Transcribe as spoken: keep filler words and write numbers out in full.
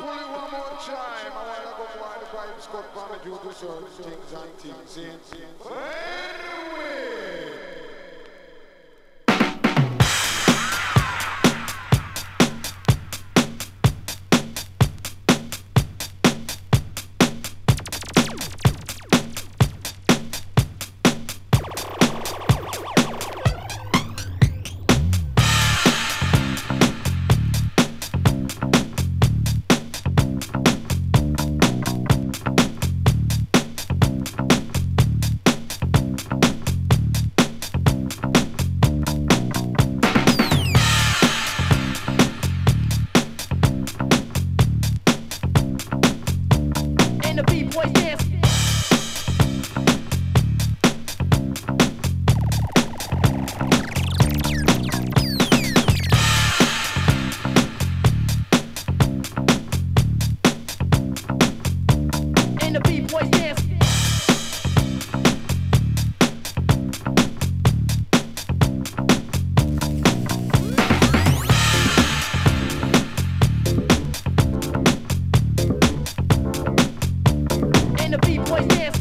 pull it one more time. I wanna go for the vibes, cut from the due to certain things and things. Anyway. And the B-boys dance.